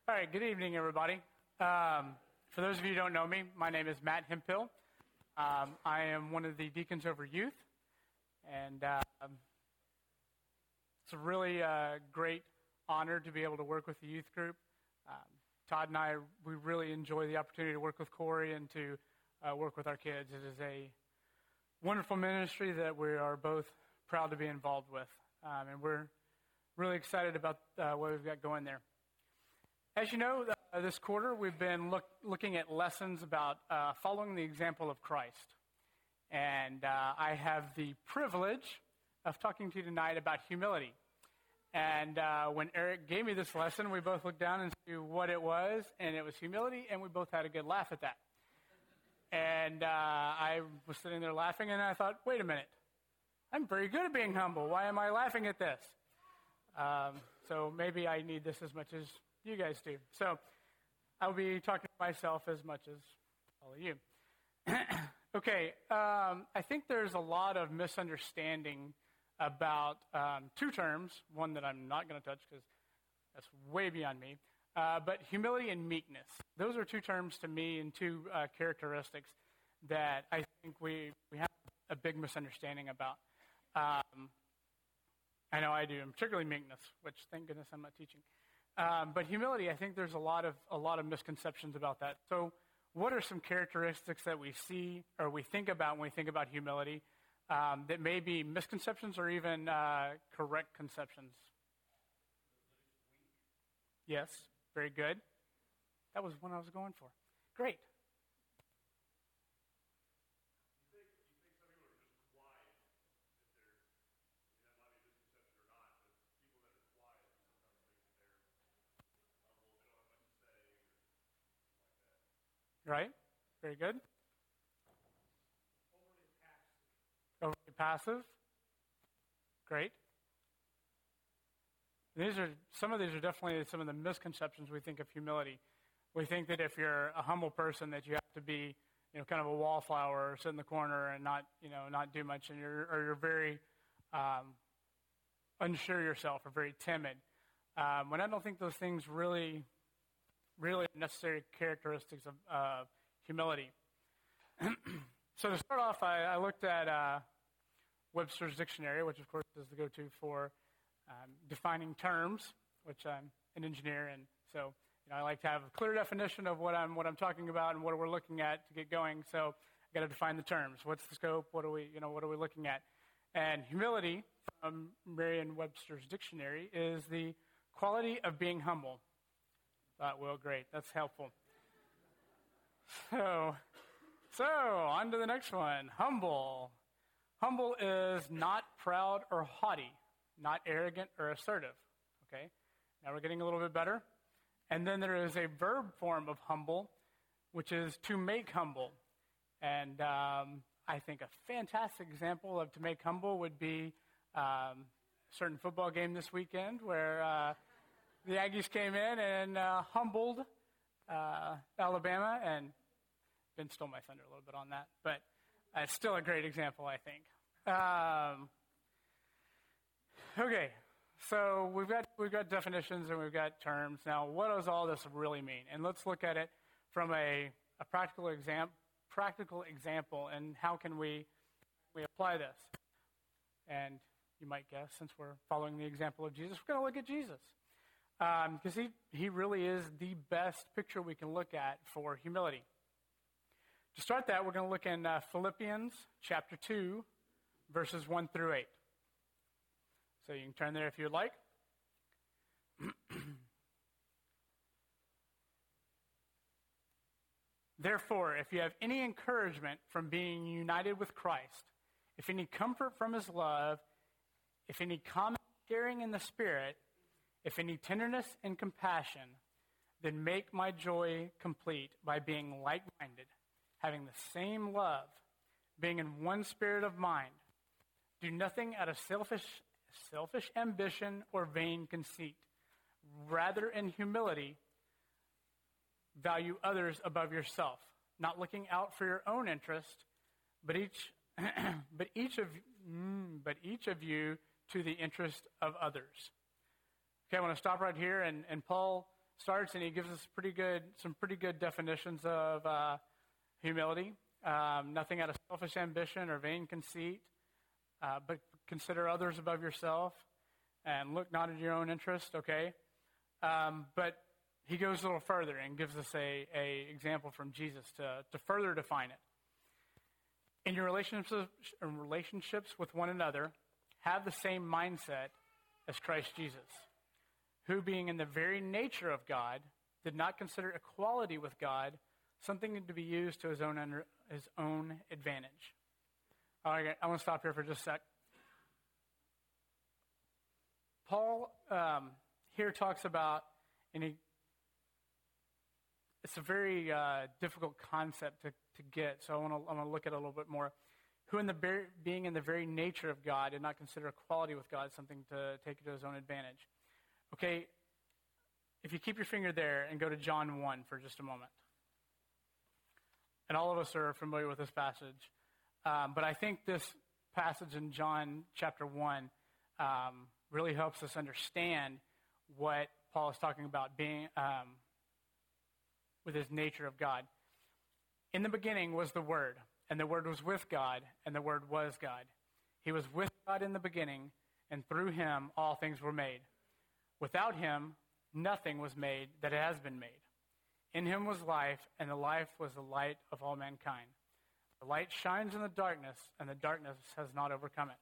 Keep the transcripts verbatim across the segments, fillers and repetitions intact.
All right, good evening, everybody. Um, for those of you who don't know me, my name is Matt Hemphill. Um, I am one of the deacons over youth, and uh, it's a really uh, great honor to be able to work with the youth group. Um, Todd and I, we really enjoy the opportunity to work with Corey and to uh, work with our kids. It is a wonderful ministry that we are both proud to be involved with, um, and we're really excited about uh, what we've got going there. As you know, uh, this quarter we've been look, looking at lessons about uh, following the example of Christ. And uh, I have the privilege of talking to you tonight about humility. And uh, when Eric gave me this lesson, we both looked down and see what it was, and it was humility, and we both had a good laugh at that. And uh, I was sitting there laughing, and I thought, wait a minute, I'm very good at being humble. Why am I laughing at this? Um, so maybe I need this as much as you guys do. So I'll be talking to myself as much as all of you. Okay, um, I think there's a lot of misunderstanding about um, two terms, one that I'm not going to touch because that's way beyond me, uh, but humility and meekness. Those are two terms to me and two uh, characteristics that I think we, we have a big misunderstanding about. Um, I know I do, and particularly meekness, which thank goodness I'm not teaching. Um, but humility, I think there's a lot of a lot of misconceptions about that. So what are some characteristics that we see or we think about when we think about humility um, that may be misconceptions or even uh, correct conceptions? Yes, very good. That was one I was going for. Great. Right? Very good. Overly passive. Overly passive. Great. These are some of these are definitely some of the misconceptions we think of humility. We think that if you're a humble person, that you have to be, you know, kind of a wallflower or sit in the corner and not, you know, not do much, and you're or you're very um, unsure yourself or very timid. Um, when I don't think those things really. really necessary characteristics of uh, humility. So to start off, I, I looked at uh, Webster's Dictionary, which of course is the go-to for um, defining terms, which I'm an engineer, and so you know, I like to have a clear definition of what I'm what I'm talking about and what we're looking at to get going. So I got to define the terms. What's the scope? What are we you know what are we looking at? And humility, from Merriam-Webster's Dictionary, is the quality of being humble. Thought, well, great. That's helpful. So, so on to the next one. Humble. Humble is not proud or haughty, not arrogant or assertive. Okay? Now we're getting a little bit better. And then there is a verb form of humble, which is to make humble. And um, I think a fantastic example of to make humble would be um, a certain football game this weekend where... Uh, The Aggies came in and uh, humbled uh, Alabama, and Ben stole my thunder a little bit on that, but uh, it's still a great example, I think. Um, okay, so we've got we've got definitions and we've got terms. Now, what does all this really mean? And let's look at it from a, a practical exam practical example, and how can we we apply this? And you might guess, since we're following the example of Jesus, we're going to look at Jesus. Because um, he, he really is the best picture we can look at for humility. To start that, we're going to look in uh, Philippians chapter two, verses one through eight. So you can turn there if you'd like. Therefore, if you have any encouragement from being united with Christ, if any comfort from his love, if any common sharing in the Spirit, if any tenderness and compassion, then make my joy complete by being like-minded, having the same love, being in one spirit of mind. Do nothing out of selfish, selfish ambition or vain conceit. Rather, in humility, value others above yourself, not looking out for your own interest, but each, but each of, mm, but each of you to the interest of others. Okay, I want to stop right here, and, and Paul starts and he gives us pretty good, some pretty good definitions of uh, humility. Um, nothing out of selfish ambition or vain conceit, uh, but consider others above yourself and look not at your own interest, okay? Um, but he goes a little further and gives us a, a example from Jesus to, to further define it. In your relationships, in relationships with one another, have the same mindset as Christ Jesus, who being in the very nature of God, did not consider equality with God something to be used to his own under, his own advantage. All right, I want to stop here for just a sec. Paul um, here talks about, and he, it's a very uh, difficult concept to, to get, so I want to I want to look at it a little bit more. Who, in the very, being in the very nature of God, did not consider equality with God something to take to his own advantage. Okay, if you keep your finger there and go to John one for just a moment. And all of us are familiar with this passage, um, but I think this passage in John chapter one um, really helps us understand what Paul is talking about being um, with his nature of God. In the beginning was the Word, and the Word was with God, and the Word was God. He was with God in the beginning, and through him all things were made. Without him, nothing was made that has been made. In him was life, and the life was the light of all mankind. The light shines in the darkness, and the darkness has not overcome it.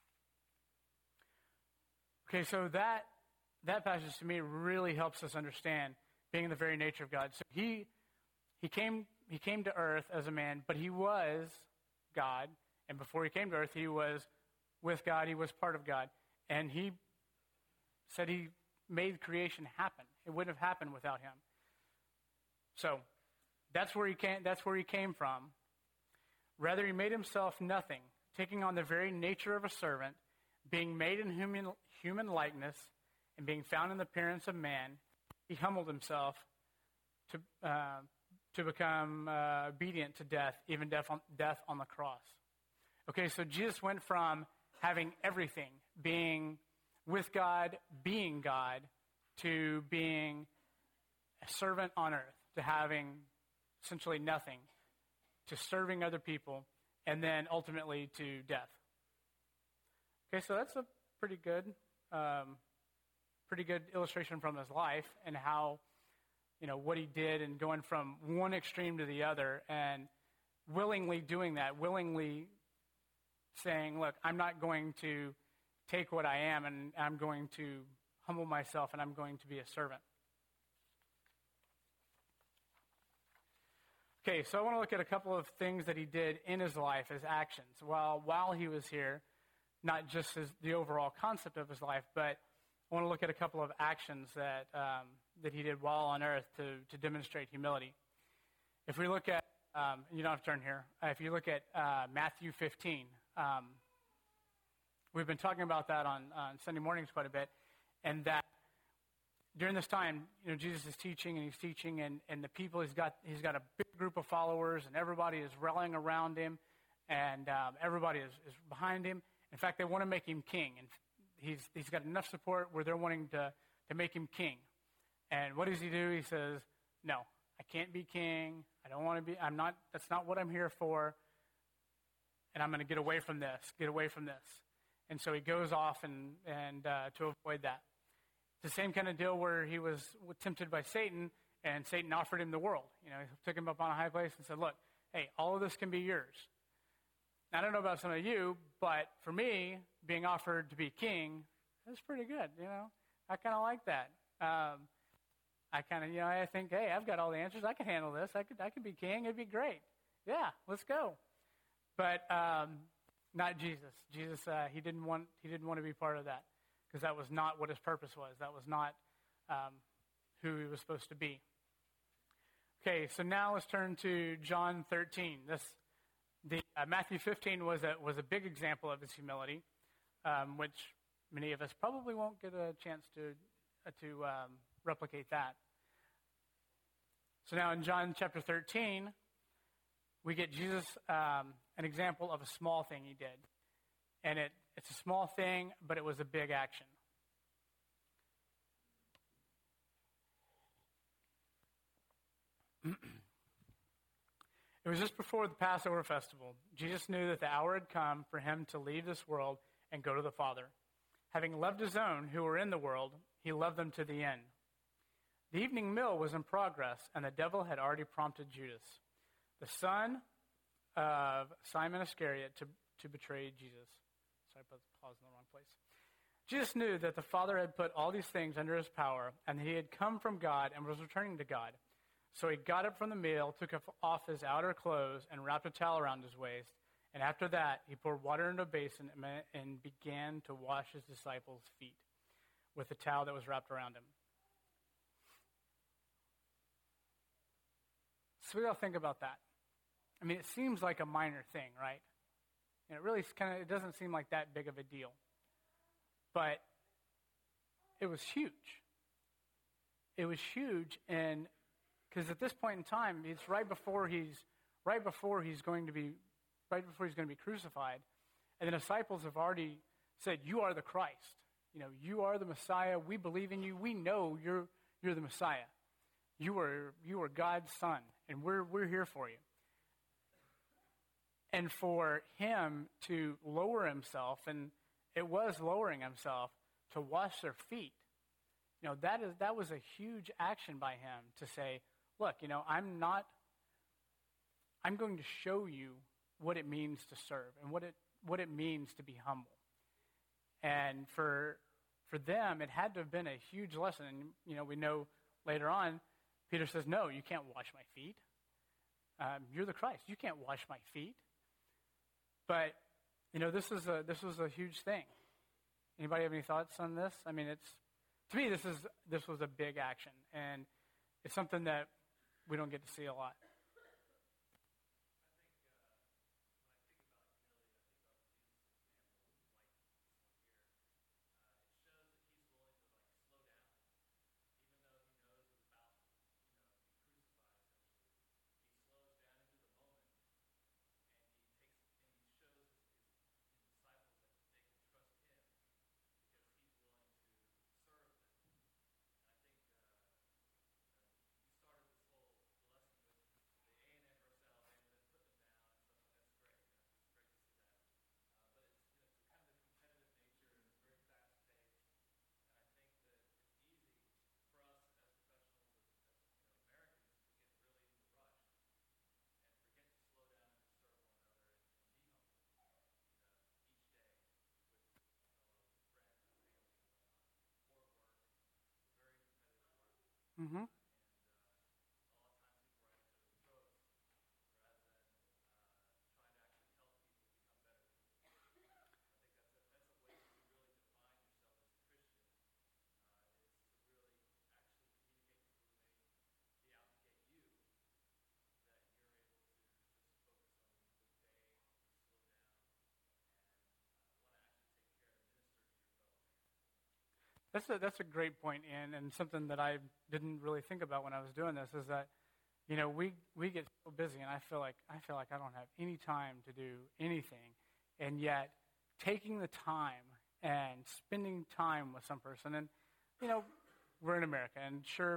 Okay, so that that passage to me really helps us understand being in the very nature of God. So he he came he came to earth as a man, but he was God, and before he came to earth, he was with God, he was part of God, and he said he made creation happen. It wouldn't have happened without him. So that's where he came, that's where he came from. Rather, he made himself nothing, taking on the very nature of a servant, being made in human, human likeness, and being found in the appearance of man. He humbled himself to uh, to become uh, obedient to death, even death on, death on the cross. Okay, so Jesus went from having everything, being with God, being God, to being a servant on earth, to having essentially nothing, to serving other people, and then ultimately to death. Okay, so that's a pretty good, um, pretty good illustration from his life and how, you know, what he did and going from one extreme to the other and willingly doing that, willingly saying, look, I'm not going to take what I am and I'm going to humble myself and I'm going to be a servant. Okay, so I want to look at a couple of things that he did in his life as actions while while he was here, not just as the overall concept of his life, but I want to look at a couple of actions that um, that he did while on earth to, to demonstrate humility. If we look at, um, you don't have to turn here, uh, if you look at uh, Matthew fifteen, um, we've been talking about that on, on Sunday mornings quite a bit, and that during this time, you know, Jesus is teaching and he's teaching, and, and the people, he's got he's got a big group of followers, and everybody is rallying around him, and um, everybody is, is behind him. In fact, they want to make him king, and he's he's got enough support where they're wanting to, to make him king. And what does he do? He says, no, I can't be king. I don't want to be, I'm not, that's not what I'm here for. And I'm going to get away from this, get away from this. And so he goes off and, and uh, to avoid that. It's the same kind of deal where he was tempted by Satan, and Satan offered him the world. You know, he took him up on a high place and said, look, hey, all of this can be yours. Now, I don't know about some of you, but for me, being offered to be king, that's pretty good, you know. I kind of like that. Um, I kind of, you know, I think, hey, I've got all the answers. I can handle this. I could, I could be king. It'd be great. Yeah, let's go. But um, not Jesus. Jesus, uh, he didn't want, he didn't want to be part of that because that was not what his purpose was. That was not um, who he was supposed to be. Okay, so now let's turn to John thirteen. This, the uh, Matthew fifteen was a was a big example of his humility, um, which many of us probably won't get a chance to uh, to um, replicate that. So now in John chapter thirteen, we get Jesus um, an example of a small thing he did, and it it's a small thing, but it was a big action. It was just before the Passover festival. Jesus knew that the hour had come for him to leave this world and go to the Father. Having loved his own who were in the world, he loved them to the end. The evening meal was in progress, and the devil had already prompted Judas, the son of Simon Iscariot, to, to betray Jesus. Sorry, I paused in the wrong place. Jesus knew that the Father had put all these things under his power, and that he had come from God and was returning to God. So he got up from the meal, took off his outer clothes, and wrapped a towel around his waist. And after that, he poured water into a basin and began to wash his disciples' feet with the towel that was wrapped around him. So we all think about that. I mean, it seems like a minor thing, right? And it really kind of, it doesn't seem like that big of a deal. But it was huge. It was huge, and because at this point in time, it's right before he's right before he's going to be right before he's going to be crucified, and the disciples have already said, "You are the Christ. You know, you are the Messiah. We believe in you. We know you're you're the Messiah. You are you are God's son, and we're we're here for you." And for him to lower himself, and it was lowering himself to wash their feet. You know, that is that was a huge action by him to say, look, you know, I'm not, I'm going to show you what it means to serve and what it what it means to be humble. And for for them, it had to have been a huge lesson. And, you know, we know later on, Peter says, no, you can't wash my feet. Um, you're the Christ. You can't wash my feet. But, you know, this is a this was a huge thing. Anybody have any thoughts on this? I mean, it's, to me, this is this was a big action, and it's something that we don't get to see a lot. Mm-hmm. That's a, that's a great point, Ian, and something that I didn't really think about when I was doing this is that, you know, we, we get so busy, and I feel like I feel like I don't have any time to do anything, and yet taking the time and spending time with some person, and, you know, we're in America, and sure,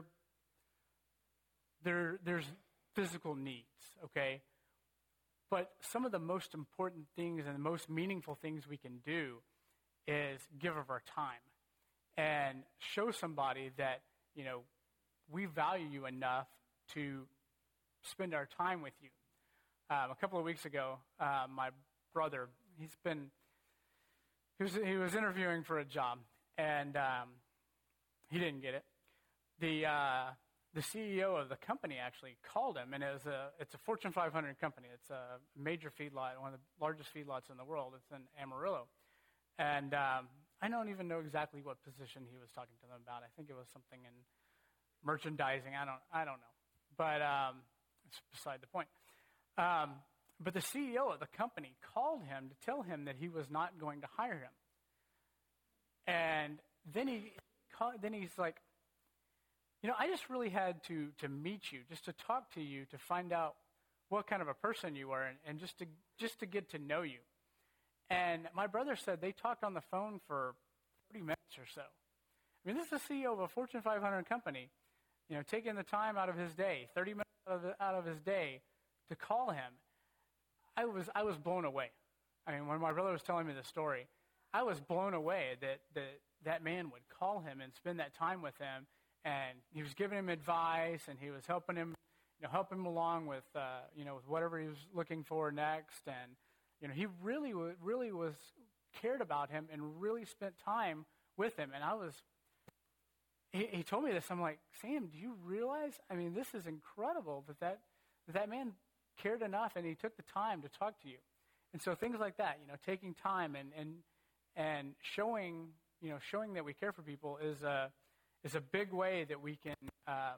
there there's physical needs, okay, but some of the most important things and the most meaningful things we can do is give of our time. And show somebody that, you know, we value you enough to spend our time with you. Um, a couple of weeks ago, uh, my brother, he's been, he was, he was interviewing for a job, and um, he didn't get it. The uh, the C E O of the company actually called him, and it was a it's a Fortune five hundred company. It's a major feedlot, one of the largest feedlots in the world. It's in Amarillo, and um, I don't even know exactly what position he was talking to them about. I think it was something in merchandising. I don't I don't know. But um, it's beside the point. Um, but the C E O of the company called him to tell him that he was not going to hire him. And then he then he's like, you know, I just really had to, to meet you, just to talk to you, to find out what kind of a person you are, and, and just to just to get to know you. And my brother said they talked on the phone for thirty minutes or so. I mean, this is the C E O of a Fortune five hundred company, you know, taking the time out of his day, thirty minutes out of, the, out of his day to call him. I was I was blown away. I mean, when my brother was telling me the story, I was blown away that that, that man would call him and spend that time with him, and he was giving him advice, and he was helping him, you know, helping him along with, uh, you know, with whatever he was looking for next, and you know, he really really was cared about him and really spent time with him, and I was. He, he told me this. I'm like, Sam, do you realize? I mean, this is incredible that that, that that man cared enough and he took the time to talk to you. And so things like that, you know, taking time and and and showing, you know, showing that we care for people is a is a big way that we can um,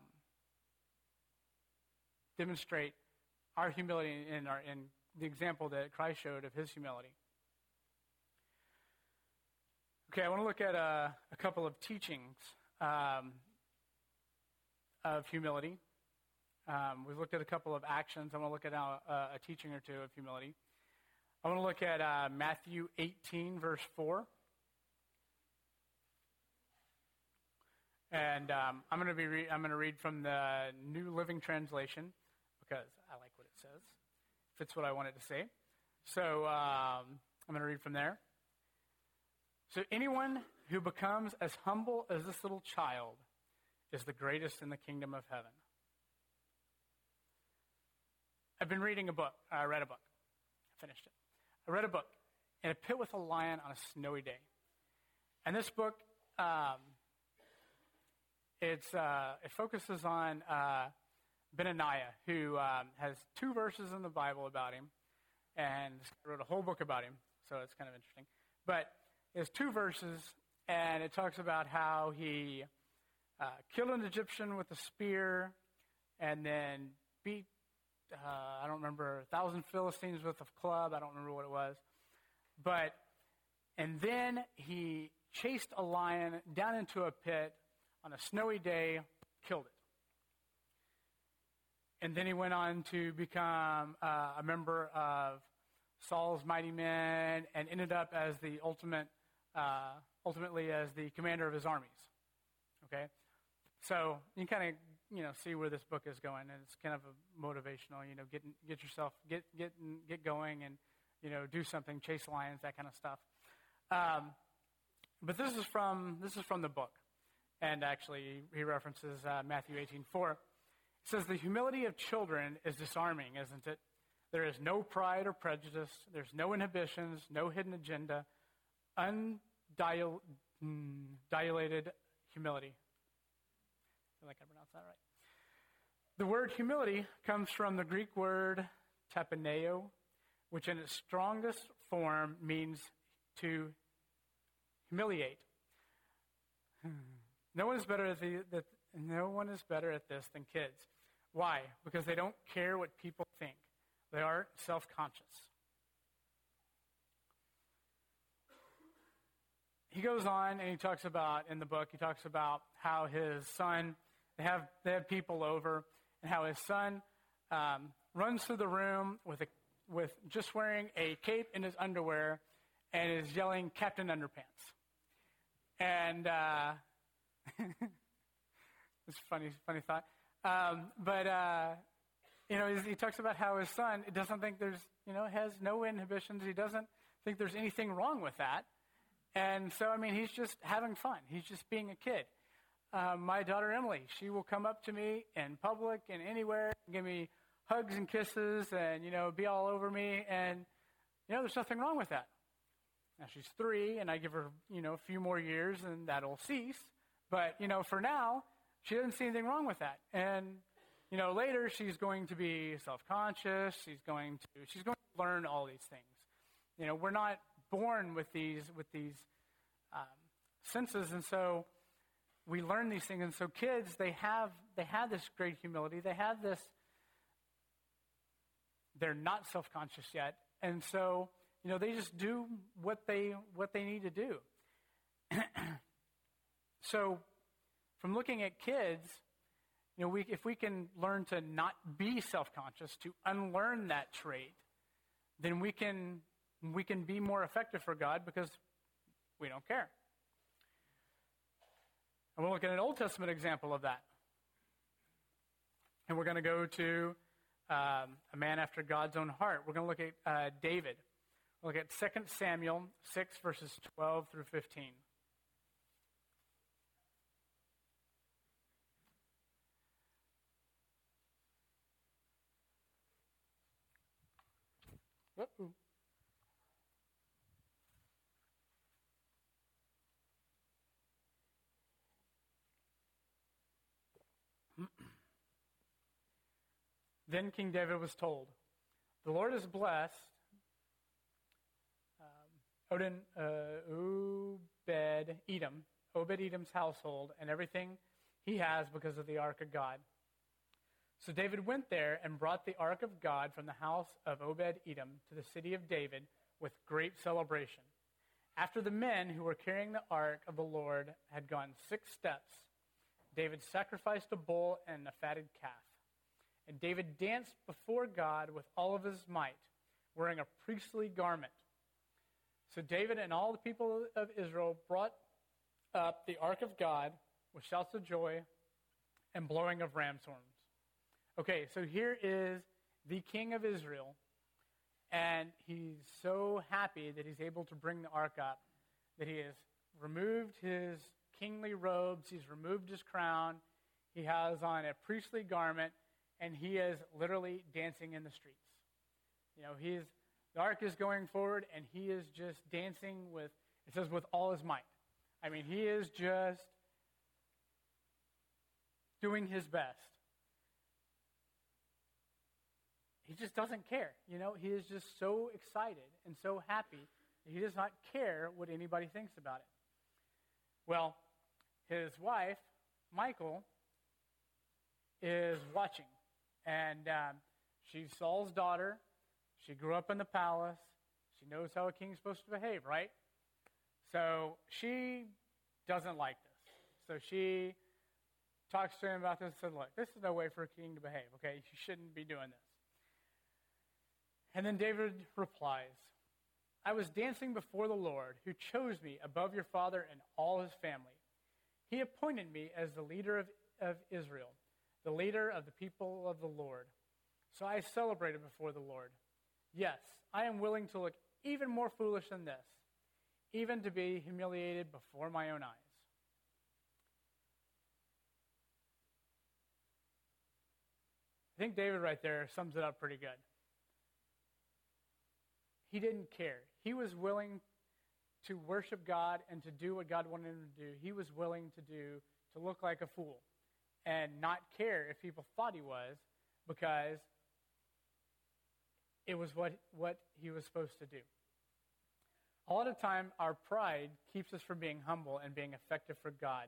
demonstrate our humility in our in the example that Christ showed of his humility. Okay, I want to look at a, a couple of teachings um, of humility. Um, we've looked at a couple of actions. I want to look at a, a teaching or two of humility. I want to look at uh, Matthew eighteen, verse four. And um, I'm going to be re- I'm going to read from the New Living Translation because I like what it says. It fits what I wanted to say. So um, I'm going to read from there. So anyone who becomes as humble as this little child is the greatest in the kingdom of heaven. I've been reading a book. I read a book. I finished it. I read a book in a pit with a lion on a snowy day. And this book, um, it's uh, it focuses on uh, Benaniah, who um, has two verses in the Bible about him, and wrote a whole book about him. So it's kind of interesting. But there's two verses, and it talks about how he uh, killed an Egyptian with a spear, and then beat, uh, I don't remember, a thousand Philistines with a club. I don't remember what it was. But, and then he chased a lion down into a pit on a snowy day, killed it. And then he went on to become uh, a member of Saul's mighty men and ended up as the ultimate, uh, ultimately as the commander of his armies. Okay? So you can kind of, you know, see where this book is going, and it's kind of a motivational, you know, get, get yourself, get, get, get going and, you know, do something, chase lions, that kind of stuff. Um, but this is from, this is from the book. And actually, he references uh, Matthew eighteen four. It says, the humility of children is disarming, isn't it? There is no pride or prejudice. There's no inhibitions, no hidden agenda, undilated humility. I feel like I pronounced that right. The word humility comes from the Greek word tapaneo, which in its strongest form means to humiliate. No one is better at the, the no one is better at this than kids. Why? Because they don't care what people think. They aren't self-conscious. He goes on and he talks about, in the book, he talks about how his son, they have they have people over, and how his son um, runs through the room with a with just wearing a cape and his underwear, and is yelling "Captain Underpants." And uh, it's a funny, funny thought. Um, but uh, you know, he talks about how his son doesn't think there's, you know, has no inhibitions. He doesn't think there's anything wrong with that. And so, I mean, he's just having fun. He's just being a kid. Um, my daughter Emily, she will come up to me in public and anywhere, and give me hugs and kisses, and you know, be all over me. And you know, there's nothing wrong with that. Now she's three, and I give her, you know, a few more years, and that'll cease. But you know, for now, she doesn't see anything wrong with that. And you know, later she's going to be self-conscious. She's going to she's going to learn all these things. You know, we're not born with these with these um, senses, and so we learn these things. And so kids, they have they have this great humility. They have this. They're not self-conscious yet, and so you know, they just do what they what they need to do. So, from looking at kids, you know, we, if we can learn to not be self-conscious, to unlearn that trait, then we can we can be more effective for God because we don't care. And we'll look at an Old Testament example of that. And we're going to go to um, a man after God's own heart. We're going to look at uh, David. We'll look at Second Samuel six, verses twelve through fifteen. Whoop. Then King David was told, "The Lord has blessed um, Odin, uh, Obed Edom, Obed Edom's household, and everything he has because of the ark of God." So David went there and brought the ark of God from the house of Obed Edom to the city of David with great celebration. After the men who were carrying the ark of the Lord had gone six steps, David sacrificed a bull and a fatted calf. And David danced before God with all of his might, wearing a priestly garment. So David and all the people of Israel brought up the ark of God with shouts of joy and blowing of ram's horns. Okay, so here is the king of Israel, and he's so happy that he's able to bring the ark up, that he has removed his kingly robes, he's removed his crown, he has on a priestly garment, and he is literally dancing in the streets. You know, he's, the ark is going forward, and he is just dancing with, it says, with all his might. I mean, he is just doing his best. He just doesn't care. You know, he is just so excited and so happy that he does not care what anybody thinks about it. Well, his wife, Michal, is watching. And um, she's Saul's daughter. She grew up in the palace. She knows how a king's supposed to behave, right? So she doesn't like this. So she talks to him about this and said, look, this is no way for a king to behave, okay? You shouldn't be doing this. And then David replies, "I was dancing before the Lord, who chose me above your father and all his family. He appointed me as the leader of, of Israel, the leader of the people of the Lord. So I celebrated before the Lord. Yes, I am willing to look even more foolish than this, even to be humiliated before my own eyes." I think David right there sums it up pretty good. He didn't care. He was willing to worship God and to do what God wanted him to do. He was willing to do, to look like a fool and not care if people thought he was, because it was what, what he was supposed to do. A lot of time, our pride keeps us from being humble and being effective for God.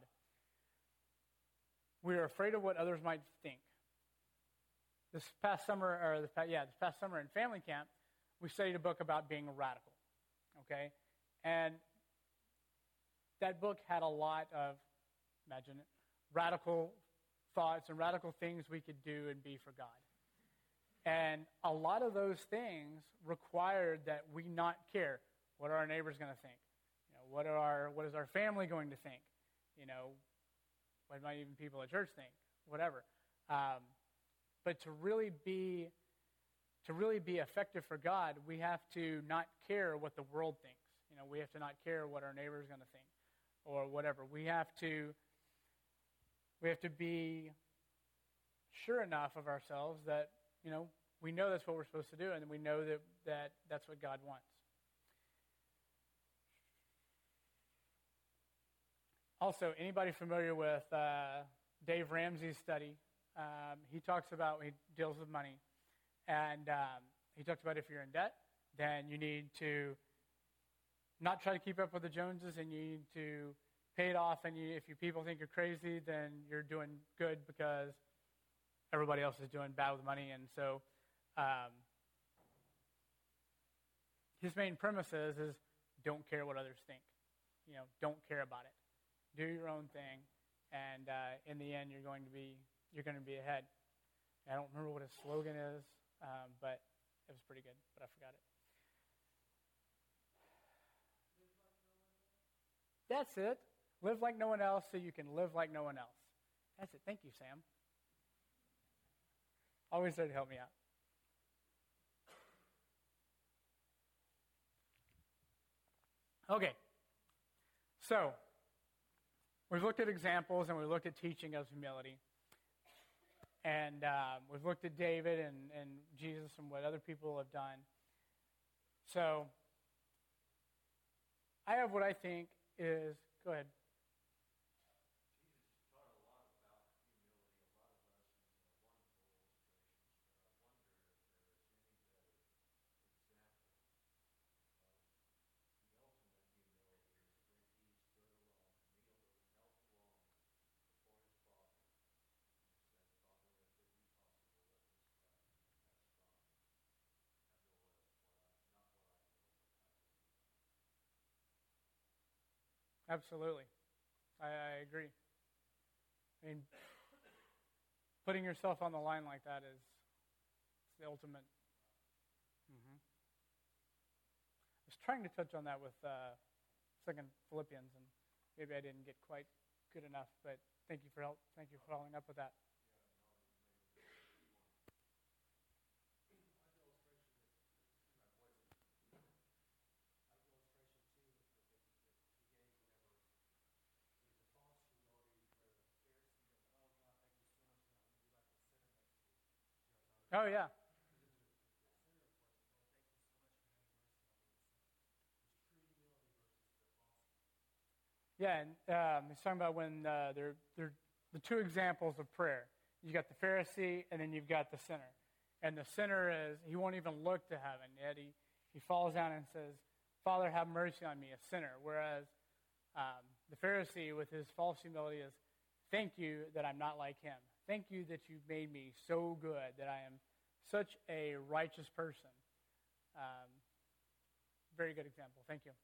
We are afraid of what others might think. This past summer, or the, yeah, this past summer in family camp, we studied a book about being a radical, okay? And that book had a lot of, imagine it, radical thoughts and radical things we could do and be for God. And a lot of those things required that we not care. What are our neighbors going to think? You know, what are our, what is our family going to think? You know, what might even people at church think? Whatever. Um, but to really be To really be effective for God, we have to not care what the world thinks. You know, we have to not care what our neighbor is going to think or whatever. We have to we have to be sure enough of ourselves that, you know, we know that's what we're supposed to do, and we know that, that that's what God wants. Also, anybody familiar with uh, Dave Ramsey's study? Um, he talks about, he deals with money. And um, he talks about if you're in debt, then you need to not try to keep up with the Joneses, and you need to pay it off. And you, if you people think you're crazy, then you're doing good because everybody else is doing bad with money. And so um, his main premise is, is don't care what others think. You know, don't care about it. Do your own thing, and uh, in the end, you're going to be you're going to be ahead. I don't remember what his slogan is. Um, but it was pretty good, but I forgot it. That's it. Live like no one else so you can live like no one else. That's it. Thank you, Sam. Always there to help me out. Okay. So, we've looked at examples and we've looked at teaching of humility. And um, we've looked at David and, and Jesus and what other people have done. So, I have what I think is, go ahead. Absolutely. I, I agree. I mean, putting yourself on the line like that is the ultimate. Mm-hmm. I was trying to touch on that with uh, Second Philippians, and maybe I didn't get quite good enough, but thank you for help. Thank you for following up with that. Oh, yeah. Yeah, and um, he's talking about when uh, they're, they're the two examples of prayer. You got the Pharisee, and then you've got the sinner. And the sinner is, he won't even look to heaven, yet he, he falls down and says, Father, have mercy on me, a sinner. Whereas um, the Pharisee, with his false humility, is, thank you that I'm not like him. Thank you that you've made me so good, that I am such a righteous person. Um, very good example. Thank you.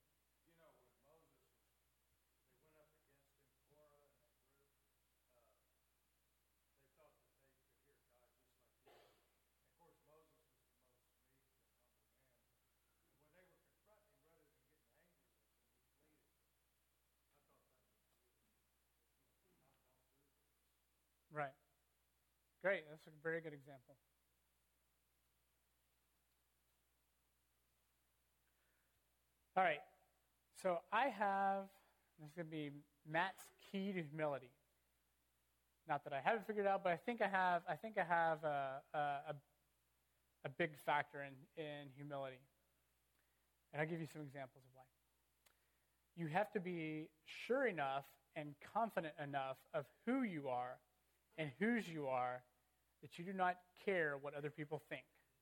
Right. Great. That's a very good example. All right. So I have, this is going to be Matt's key to humility. Not that I haven't figured it out, but I think I have, I think I have a, a, a big factor in, in humility. And I'll give you some examples of why. You have to be sure enough and confident enough of who you are and whose you are that you do not care what other people think.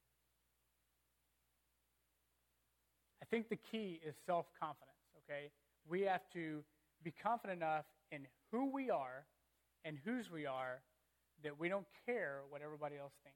I think the key is self-confidence, okay? We have to be confident enough in who we are and whose we are that we don't care what everybody else thinks.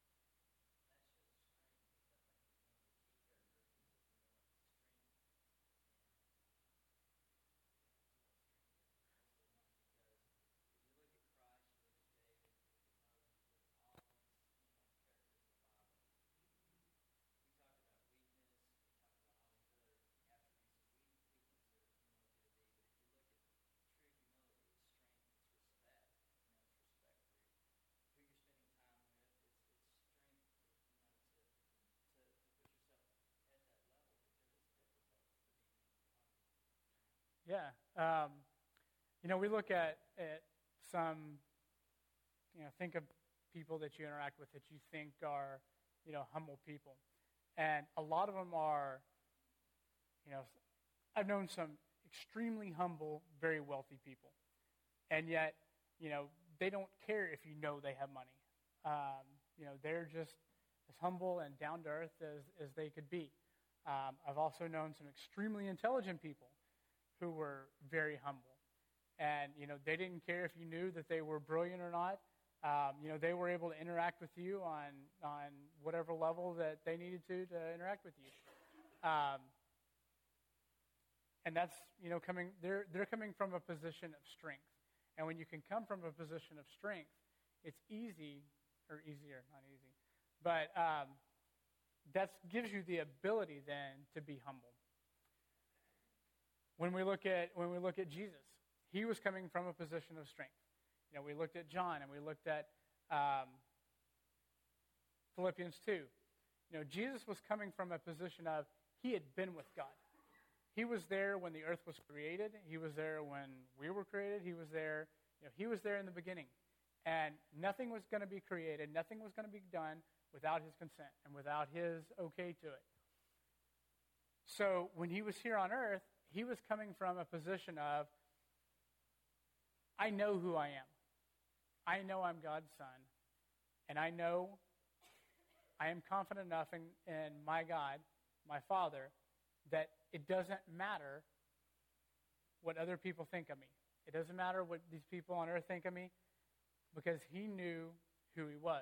Yeah. Um, you know, we look at, at some, you know, think of people that you interact with that you think are, you know, humble people. And a lot of them are, you know, I've known some extremely humble, very wealthy people. And yet, you know, they don't care if you know they have money. Um, you know, they're just as humble and down to earth as, as they could be. Um, I've also known some extremely intelligent people who were very humble. And, you know, they didn't care if you knew that they were brilliant or not. Um, you know, they were able to interact with you on on whatever level that they needed to to interact with you. Um, and that's, you know, coming, they're, they're coming from a position of strength. And when you can come from a position of strength, it's easy, or easier, not easy, but um, that gives you the ability then to be humble. When we look at when we look at Jesus, he was coming from a position of strength. You know, we looked at John and we looked at um, Philippians two. You know, Jesus was coming from a position of he had been with God. He was there when the earth was created. He was there when we were created. He was there, you know, he was there in the beginning. And nothing was going to be created, nothing was going to be done without his consent and without his okay to it. So when he was here on earth, he was coming from a position of, I know who I am. I know I'm God's son. And I know I am confident enough in, in my God, my Father, that it doesn't matter what other people think of me. It doesn't matter what these people on earth think of me, because he knew who he was.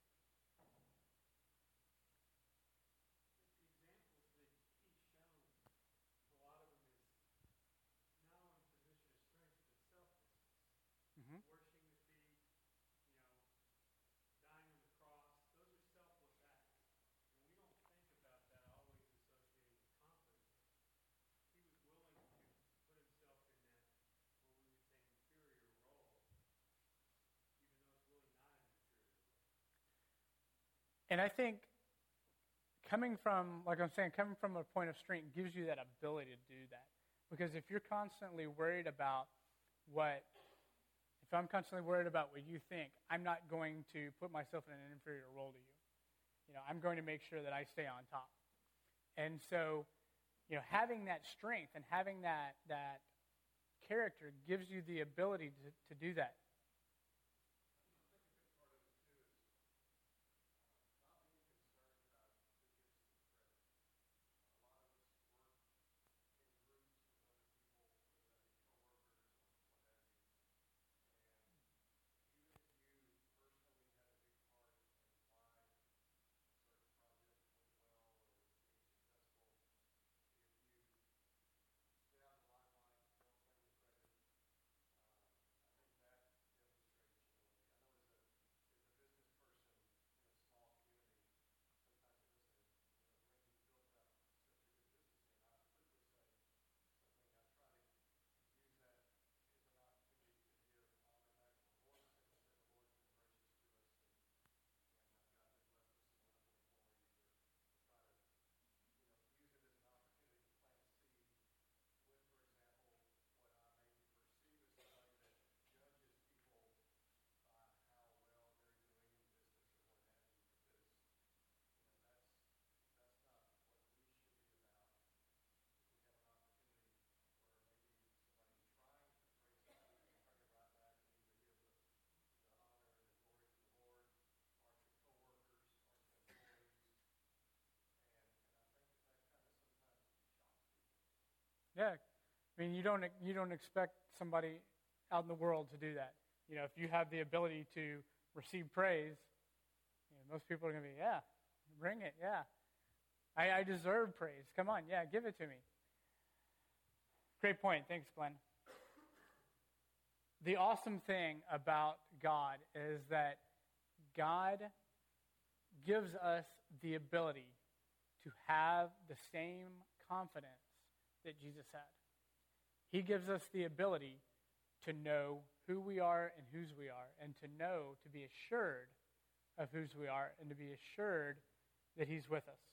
Mm-hmm. Washing the feet, you know, dying on the cross, those are selfless acts. And we don't think about that always associated with confidence. He was willing to put himself in that, what we would say, inferior role, even though it's really not an inferior role. And I think coming from, like I'm saying, coming from a point of strength gives you that ability to do that. Because if you're constantly worried about what If I'm constantly worried about what you think, I'm not going to put myself in an inferior role to you. You know, I'm going to make sure that I stay on top. And so, you know, having that strength and having that that character gives you the ability to, to do that. Yeah, I mean, you don't you don't expect somebody out in the world to do that. You know, if you have the ability to receive praise, you know, most people are going to be, yeah, bring it, yeah. I, I deserve praise. Come on, yeah, give it to me. Great point. Thanks, Glenn. The awesome thing about God is that God gives us the ability to have the same confidence that Jesus had. He gives us the ability to know who we are and whose we are, and to know, to be assured of whose we are, and to be assured that he's with us.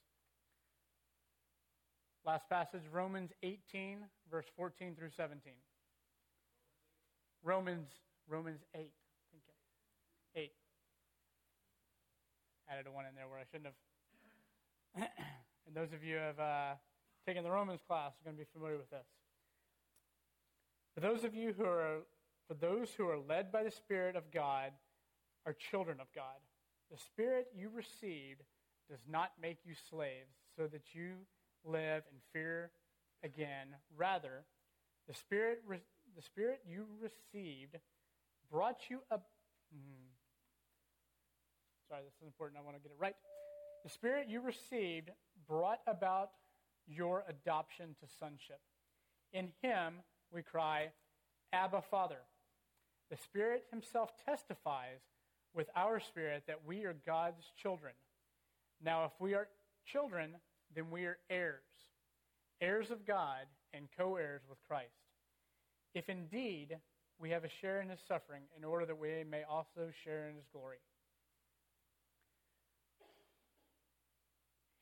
Last passage, Romans eighteen, verse fourteen through seventeen. Romans, Romans eight. I think eight. Added a one in there where I shouldn't have. And those of you who have uh, taken the Romans class are going to be familiar with this. For those of you who are, for those who are led by the Spirit of God, are children of God. The Spirit you received does not make you slaves, so that you live in fear again. Rather, the Spirit, re, the Spirit you received brought you up. Hmm. Sorry, this is important. I want to get it right. The Spirit you received brought about your adoption to sonship. In him we cry, Abba, Father. The Spirit himself testifies with our spirit that we are God's children. Now, if we are children, then we are heirs, heirs of God and co-heirs with Christ. If indeed we have a share in his suffering, in order that we may also share in his glory.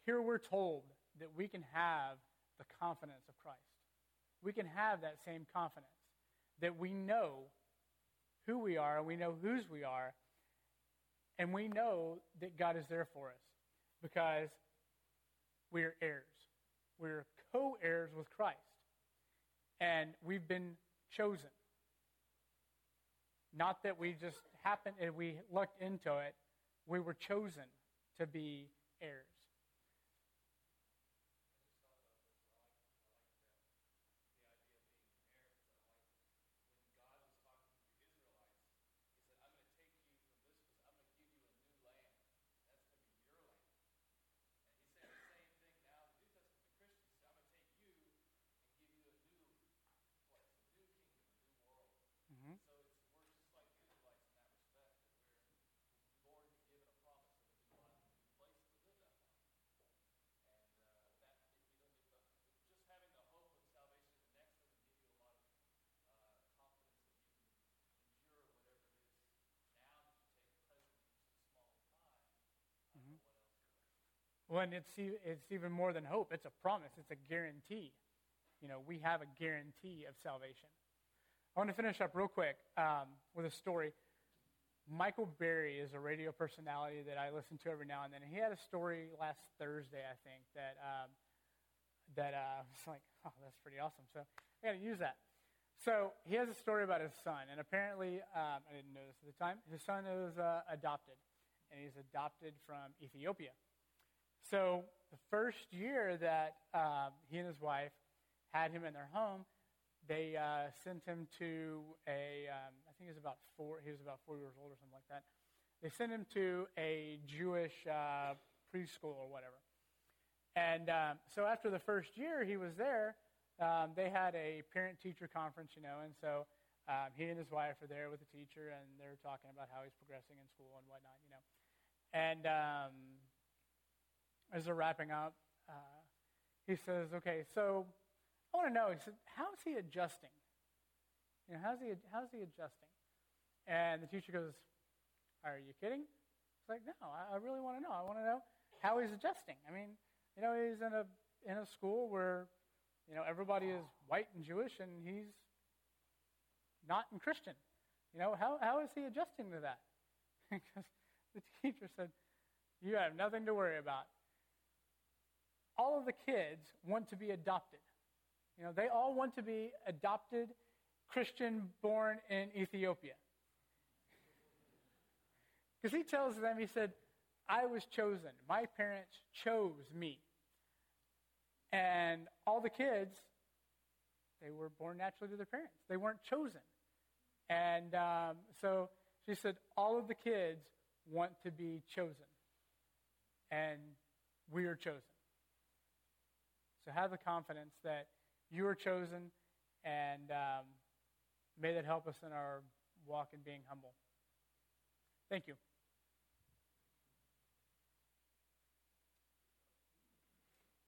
here we're told that we can have the confidence of Christ. We can have that same confidence that we know who we are, and we know whose we are, and we know that God is there for us because we're heirs. We're co-heirs with Christ, and we've been chosen. Not that we just happened and we looked into it. We were chosen to be heirs. Mm-hmm. Well, and it's, it's even more than hope. It's a promise. It's a guarantee. You know, we have a guarantee of salvation. I want to finish up real quick um, with a story. Michael Berry is a radio personality that I listen to every now and then. He had a story last Thursday, I think, that um, that uh, I was like, oh, that's pretty awesome. So I got to use that. So he has a story about his son, and apparently, um, I didn't know this at the time, his son is uh, adopted, and he's adopted from Ethiopia. So the first year that uh, he and his wife had him in their home, they uh, sent him to a, um, I think he was about four, he was about four years old or something like that. They sent him to a Jewish uh, preschool or whatever. And um, so after the first year he was there, um, they had a parent-teacher conference, you know, and so um, he and his wife are there with the teacher, and they're talking about how he's progressing in school and whatnot, you know. And um, as they're wrapping up, uh, he says, okay, so I want to know, he said, how's he adjusting? You know, how's he, how's he adjusting? And the teacher goes, are you kidding? It's like, no, I, I really want to know. I want to know how he's adjusting. I mean, you know, he's in a in a school where, you know, everybody is white and Jewish, and he's not in Christian. You know, how how is he adjusting to that? Because the teacher said, you have nothing to worry about. All of the kids want to be adopted. You know, they all want to be adopted Christian born in Ethiopia. Because he tells them, he said, I was chosen. My parents chose me. And all the kids, they were born naturally to their parents. They weren't chosen. And um, so she said, all of the kids want to be chosen. And we are chosen. So have the confidence that you are chosen, and um, may that help us in our walk in being humble. Thank you.